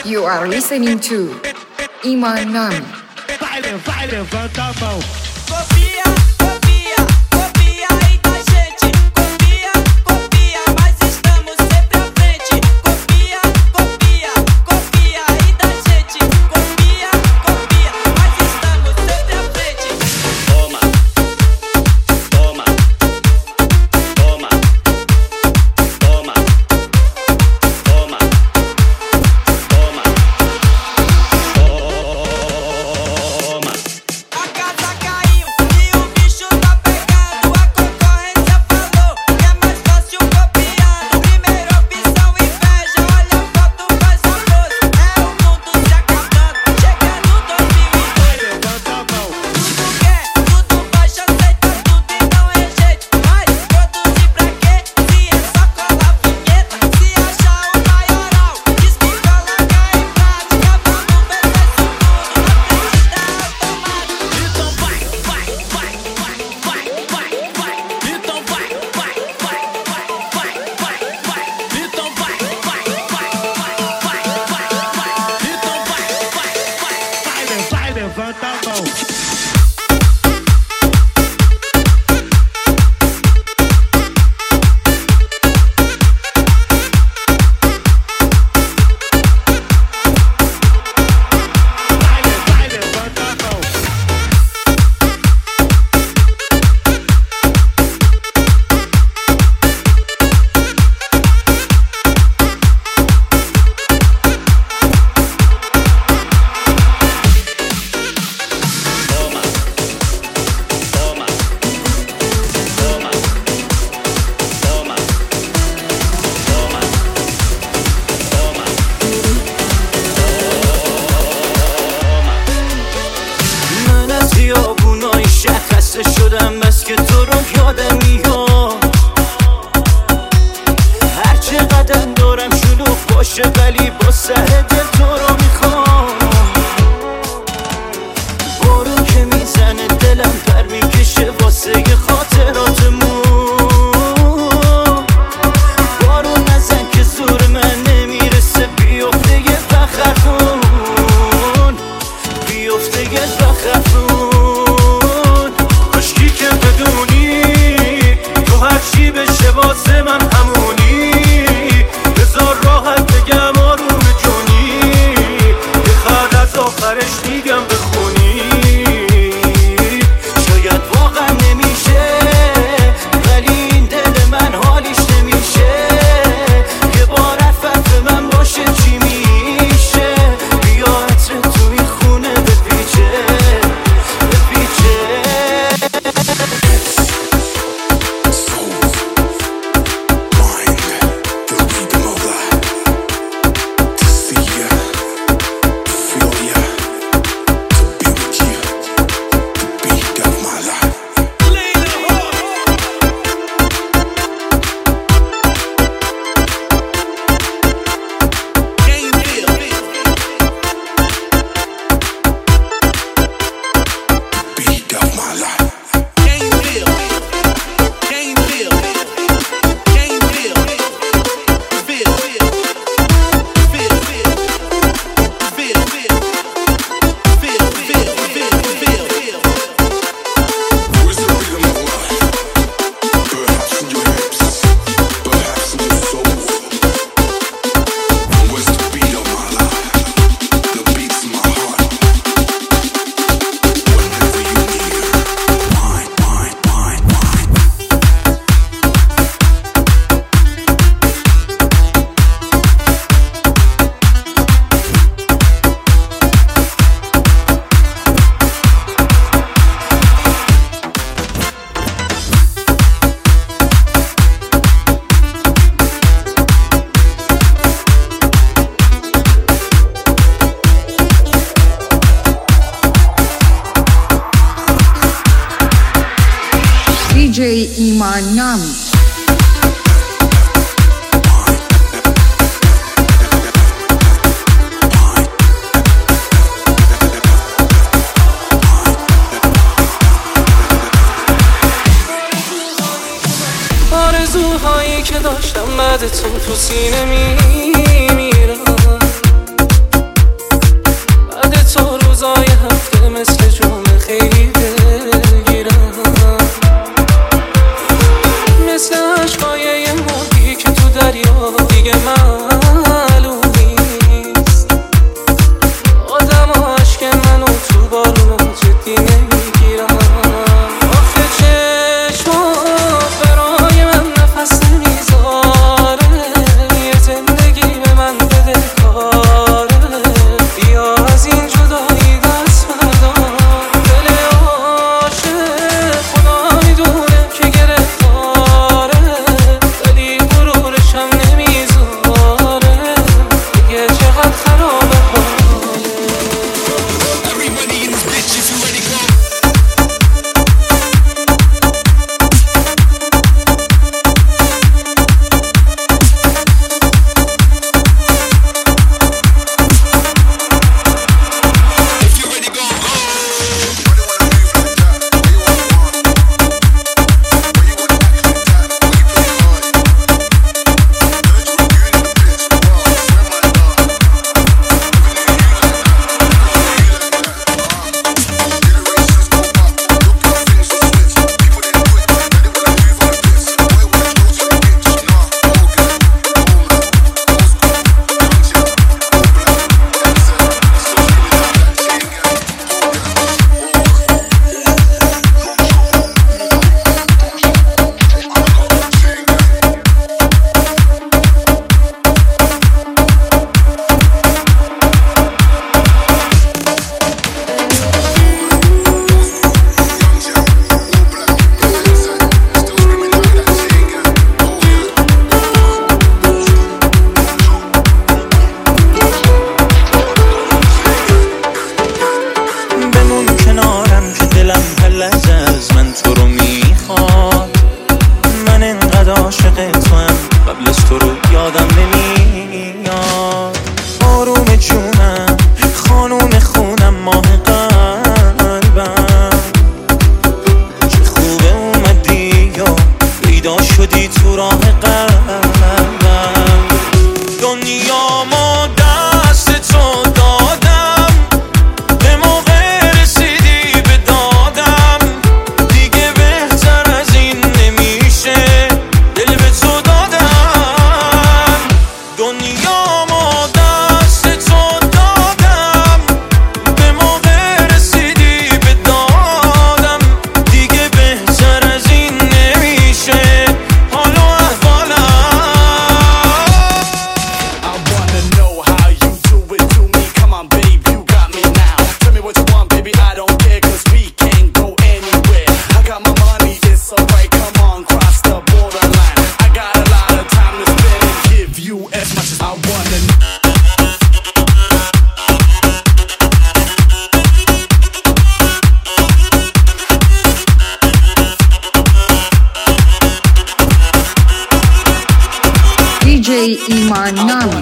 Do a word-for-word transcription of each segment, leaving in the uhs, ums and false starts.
You are listening to Iman Nami. Vai, vai, levanta a mão. Copia, copia, copia aí da gente. Copia, copia, mas estamos sempre à frente. Copia, copia, copia aí da gente. Copia, copia, mas estamos sempre à frente. Toma, toma, toma, toma, toma, toma, toma. A casa caiu e o bicho tá pegando. A concorrência falou que é mais fácil copiando. Primeira opção, inveja. Olha a foto, faz a pose. É o mundo se acabando. Chegando dois mil e dois. Levanta a mão. Tudo quer, tudo baixa, aceita tudo e não rejeita. Mas produzir pra quê? Se é só colar vinheta. Se achar o maioral, diz que coloca em prática. Vamos ver se isso tudo na frente da automática. Então vai, vai, vai, vai, vai, vai, vai. Então vai, vai, vai, vai, vai, vai, vai. Então vai, vai, vai, vai, vai, vai, vai. Então vai, vai, vai. Vai, vai, levanta a mão. Vai, vai, levanta a mão. Toma, toma, toma, toma, toma, toma, من از خیابونای شهر خسته شدم بس که تو رو یادم میاد هر چقدر دارم شلوغ باشه ولی با سر دل تو رو میخوام بارون که میزنه دلم پر میکشه واسه ی خاطراتمون بارون نزن که زور من نمیرسه بیفته یه بخرخون بیفته یه بخرخون کاشکی که بدونی تو هرچی بشه واسه من همونی بذار راحت بگم آروم جونی یه خط از آخرش میگم بخونی شاید واقعا نمیشه ولی این دل من حالیش نمیشه یه بار عفت من باشه چی میشه بیا عطر تو این خونه بپیچه بپیچه D J Iman Nami. آرزوهایی که داشتم بعد تو تو سینه میمیرم دلامو دست تو دادم، به موقع رسیدی به دادم، دیگه بهتر از این نمیشه حال و احوالم. I wanna know how you do it to me. Come on, babe, you got me now. Tell me what you want, baby, I don't care, cause we can't go anywhere. I got my money, it's alright, come on, cross the borderline. I got a lot of time to spend and give you as much as I wanna know. D J Iman Nami.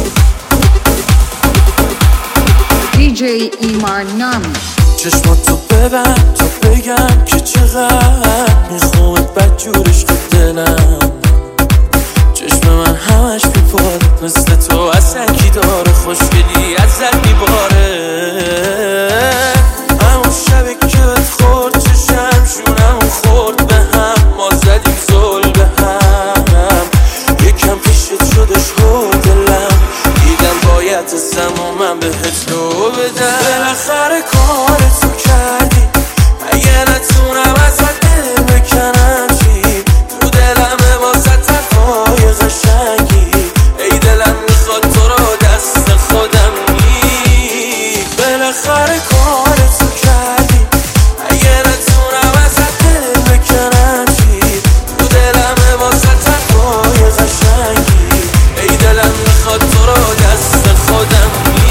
D J Iman Nami. چشمات تو ببن تا بگم که چقدر میخوامت بدجورش که دلم. چشم من همش بیپاره مثل تو اصنگی داره، خوشگلی ازت میباره. همون شبی که بهت خورد چشم شونمون خورد به هم، ما زدیم زل به هم. یکم پیشت شدش هو دلم، دیدم باید ازم و من بهت رو بدم. بالاخره کارتو کردی، اگه نتونم ازت دل بکنم چی؟ تو دلمه واسه حرفای قشنگی، ای دلم میخواد تو رو دست خودم می. بالاخره کارتو کردی، اگه نتونم ازت دل بکنم چی؟ تو دلمه واسه حرفای قشنگی، ای دلم میخواد تو رو دست خودم می.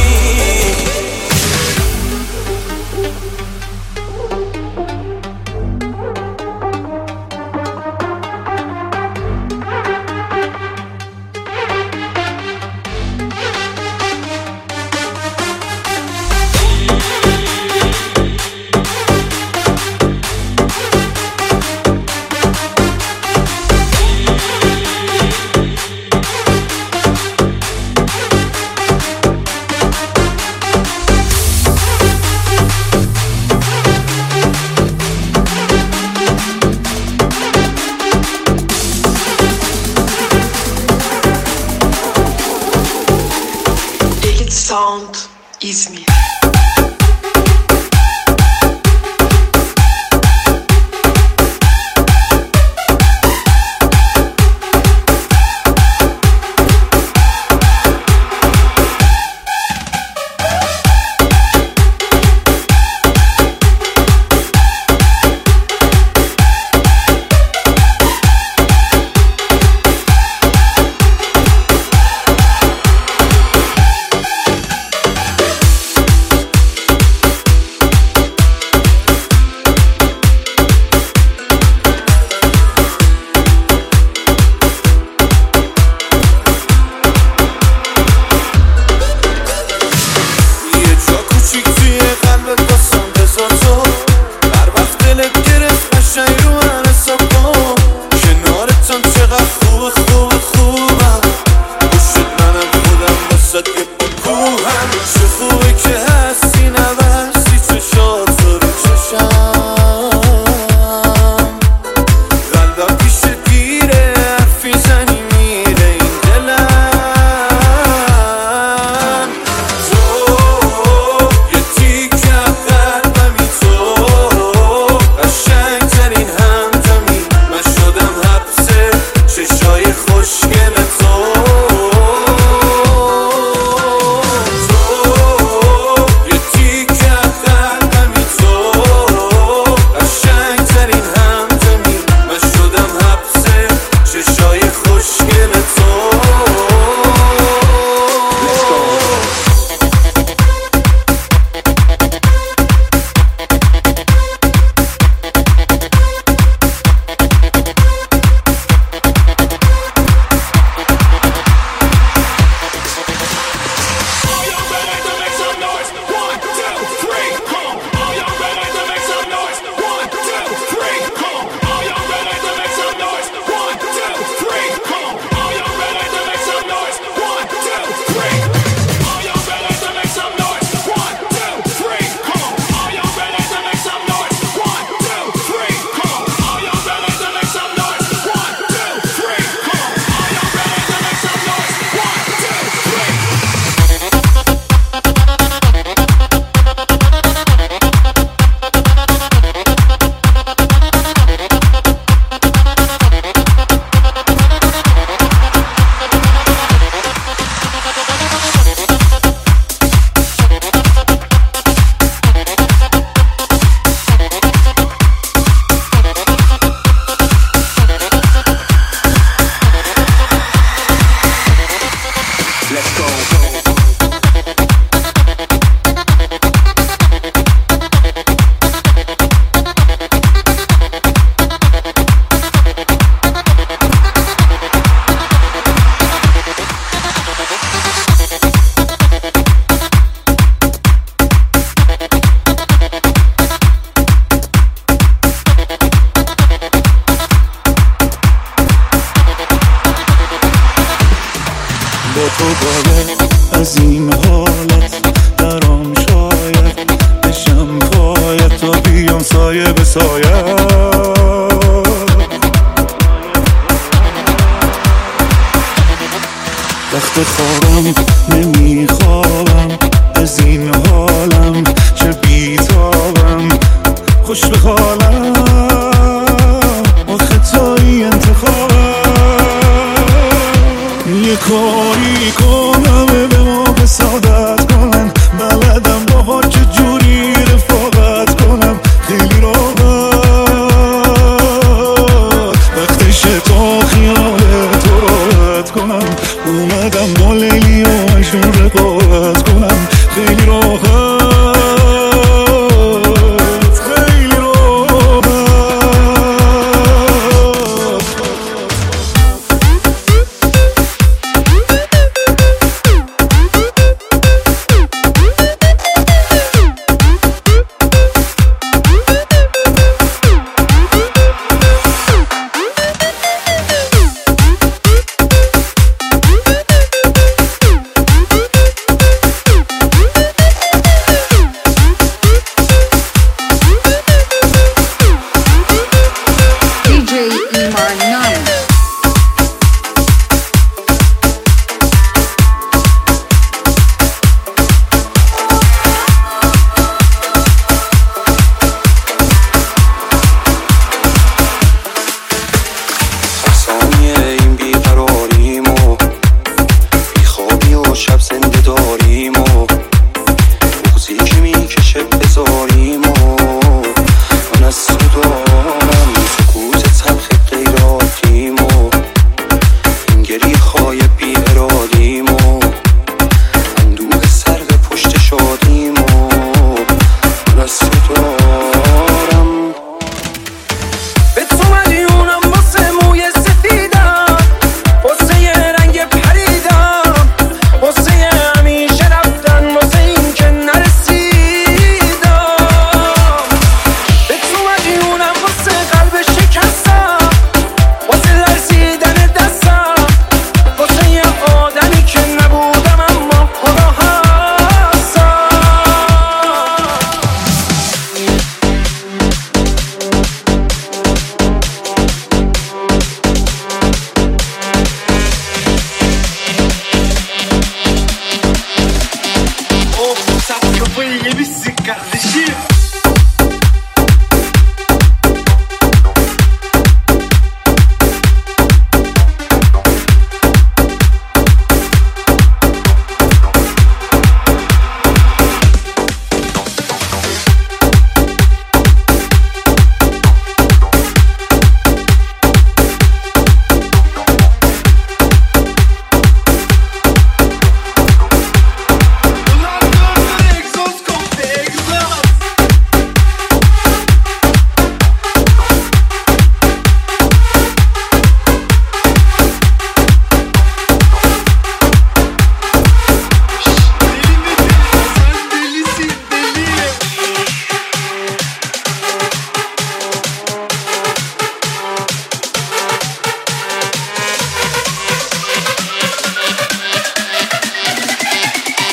Sound İzmir. از این حالت درام شاید بشم پایت تا بیام سایه به سایه. وقت خوابم نمیخوابم از این حالم چه بیتابم خوش به حالم آخه تایی انتخابم یه کاری کنم به ما بسادت کنم بلدم باها چجوری رفاقت کنم خیلی راحت وقتشه تا خیال تو راحت کنم اومدم با لیلی و مجنون رقابت کنم خیلی راحت خیلی راحت.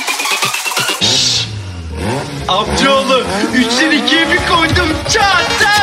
Amcaoğlu üçten ikiye bir koydum çat çat.